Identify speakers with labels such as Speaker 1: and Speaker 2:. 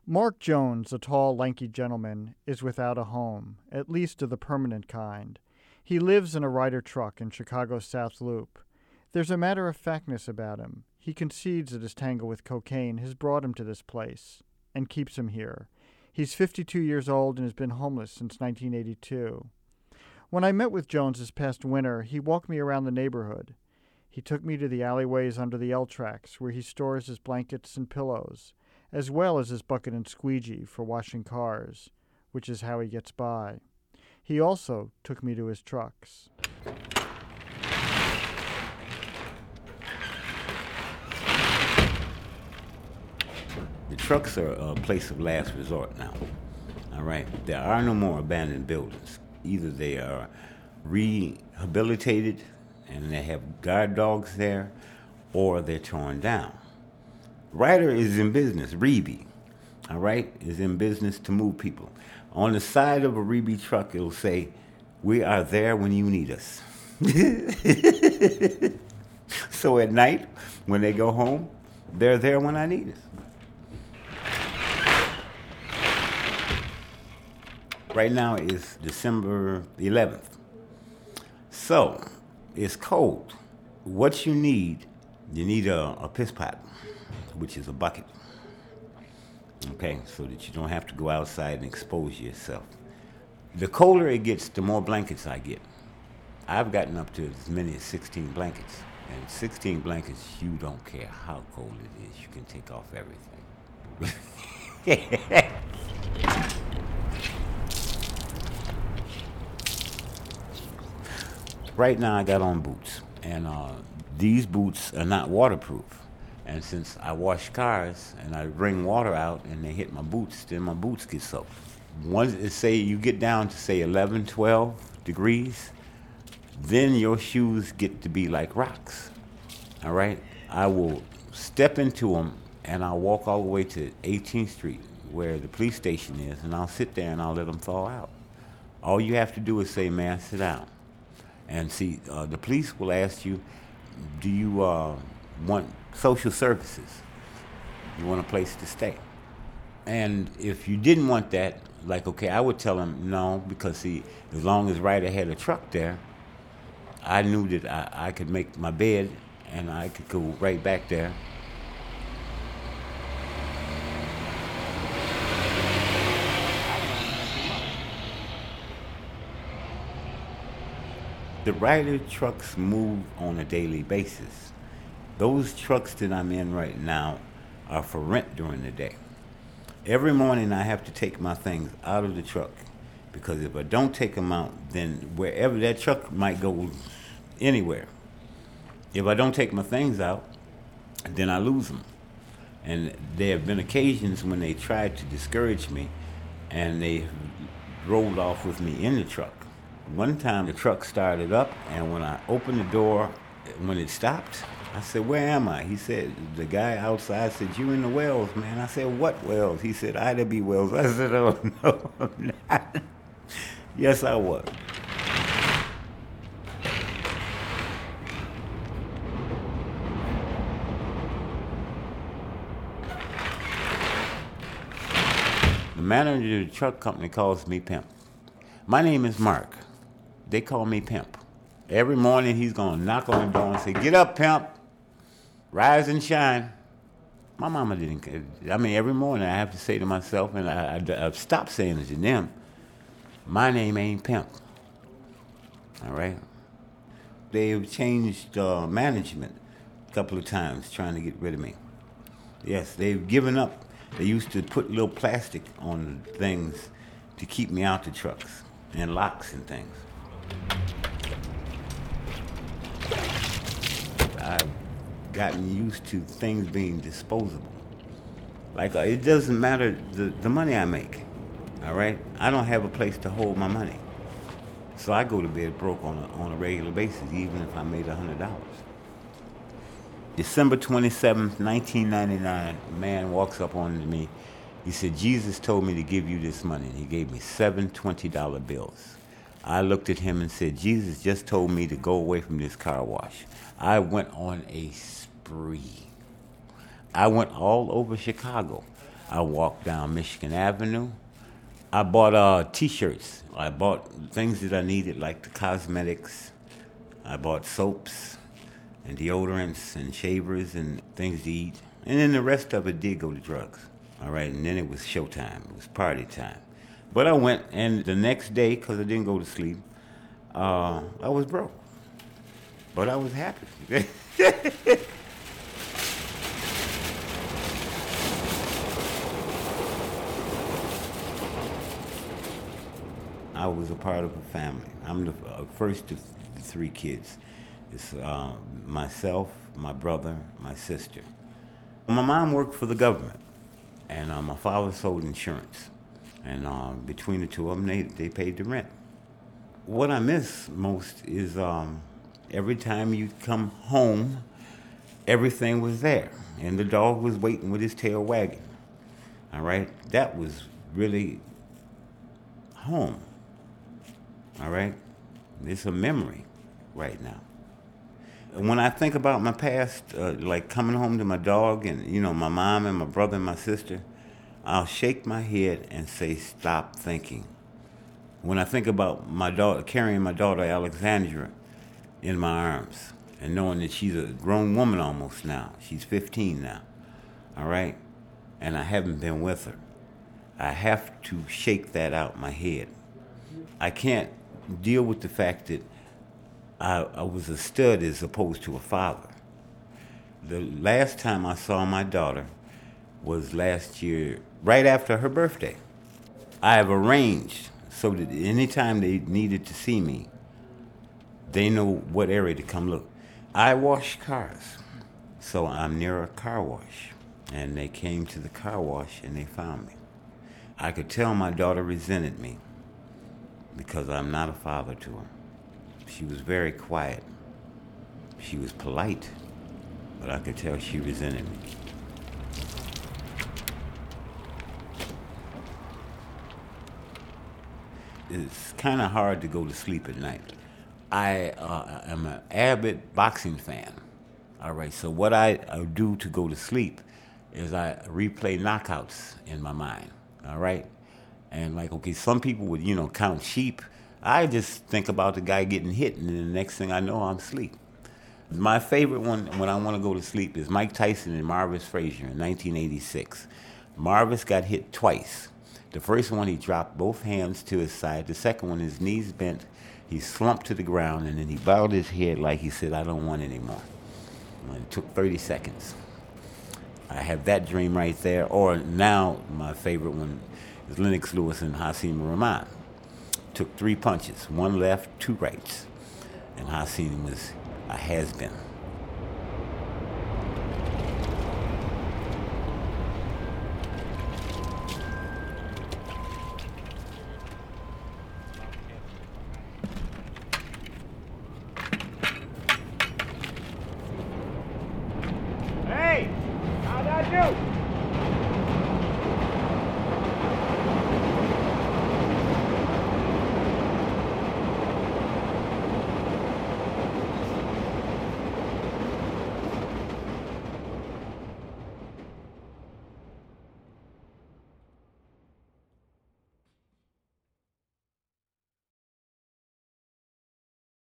Speaker 1: Mark Jones, a tall, lanky gentleman, is without a home, at least of the permanent kind. He lives in a Ryder truck in Chicago's South Loop. There's a matter-of-factness about him. He concedes that his tangle with cocaine has brought him to this place and keeps him here. He's 52 years old and has been homeless since 1982. When I met with Jones this past winter, he walked me around the neighborhood. He took me to the alleyways under the L tracks where he stores his blankets and pillows, as well as his bucket and squeegee for washing cars, which is how he gets by. He also took me to his trucks.
Speaker 2: The trucks are a place of last resort now. All right? There are no more abandoned buildings. Either they are rehabilitated and they have guard dogs there, or they're torn down. Ryder is in business, Reeby, all right, is in business to move people. On the side of a Reeby truck, it'll say, "We are there when you need us." So at night, when they go home, they're there when I need us. Right now is December 11th. So, it's cold. What you need a piss pot, which is a bucket. Okay, so that you don't have to go outside and expose yourself. The colder it gets, the more blankets I get. I've gotten up to as many as 16 blankets. And 16 blankets, you don't care how cold it is. You can take off everything. Right now I got on boots, and these boots are not waterproof. And since I wash cars and I wring water out and they hit my boots, then my boots get soaked. Once say you get down to say 11, 12 degrees, then your shoes get to be like rocks. All right? I will step into them and I'll walk all the way to 18th Street where the police station is, and I'll sit there and I'll let them thaw out. All you have to do is say, "Man, sit down." And see, the police will ask you, do you want social services? You want a place to stay? And if you didn't want that, like, okay, I would tell them no, because see, as long as Ryder had a truck there, I knew that I could make my bed and I could go right back there. The Ryder trucks move on a daily basis. Those trucks that I'm in right now are for rent during the day. Every morning I have to take my things out of the truck, because if I don't take them out, then wherever that truck might go, anywhere. If I don't take my things out, then I lose them. And there have been occasions when they tried to discourage me and they rolled off with me in the truck. One time the truck started up, and when I opened the door, when it stopped, I said, "Where am I?" He said, the guy outside said, "You in the Wells, man." I said, "What Wells?" He said, "Ida B. Wells." I said, "Oh, no, I'm not." Yes, I was. The manager of the truck company calls me Pimp. My name is Mark. They call me Pimp. Every morning he's going to knock on the door and say, "Get up, Pimp. Rise and shine." My mama didn't. I mean, every morning I have to say to myself, and I've stopped saying it to them, my name ain't Pimp. All right? They've changed management a couple of times trying to get rid of me. Yes, they've given up. They used to put little plastic on things to keep me out the trucks, and locks and things. I've gotten used to things being disposable. Like, it doesn't matter the money I make, all right? I don't have a place to hold my money. So I go to bed broke on a regular basis, even if I made $100. December 27th, 1999, a man walks up on me. He said, "Jesus told me to give you this money." And he gave me 7 $20 bills. I looked at him and said, "Jesus just told me to go away from this car wash." I went on a spree. I went all over Chicago. I walked down Michigan Avenue. I bought T-shirts. I bought things that I needed, like the cosmetics. I bought soaps and deodorants and shavers and things to eat. And then the rest of it did go to drugs. All right, and then it was showtime. It was party time. But I went, and the next day, because I didn't go to sleep, I was broke. But I was happy. I was a part of a family. I'm the first of the three kids. It's myself, my brother, my sister. My mom worked for the government, and my father sold insurance. And between the two of them, they paid the rent. What I miss most is every time you come home, everything was there, and the dog was waiting with his tail wagging. All right? That was really home. All right? It's a memory right now. When I think about my past, like coming home to my dog and, my mom and my brother and my sister, I'll shake my head and say, stop thinking. When I think about my daughter, carrying my daughter Alexandra in my arms and knowing that she's a grown woman almost now, she's 15 now, all right? And I haven't been with her. I have to shake that out my head. I can't deal with the fact that I was a stud as opposed to a father. The last time I saw my daughter was last year, right after her birthday. I have arranged so that anytime they needed to see me, they know what area to come look. I wash cars, so I'm near a car wash. And they came to the car wash and they found me. I could tell my daughter resented me because I'm not a father to her. She was very quiet. She was polite, but I could tell she resented me. It's kind of hard to go to sleep at night. I am an avid boxing fan. All right, so what I do to go to sleep is I replay knockouts in my mind. All right, and like, okay, some people would, count sheep. I just think about the guy getting hit, and then the next thing I know, I'm asleep. My favorite one when I want to go to sleep is Mike Tyson and Marvis Frazier in 1986. Marvis got hit twice. The first one, he dropped both hands to his side. The second one, his knees bent. He slumped to the ground, and then he bowed his head like he said, I don't want any more. And it took 30 seconds. I have that dream right there. Or now, my favorite one is Lennox Lewis and Hasim Rahman. Took 3 punches, 1 left, 2 rights. And Hasim was a has-been.
Speaker 3: Hey, how'd I do?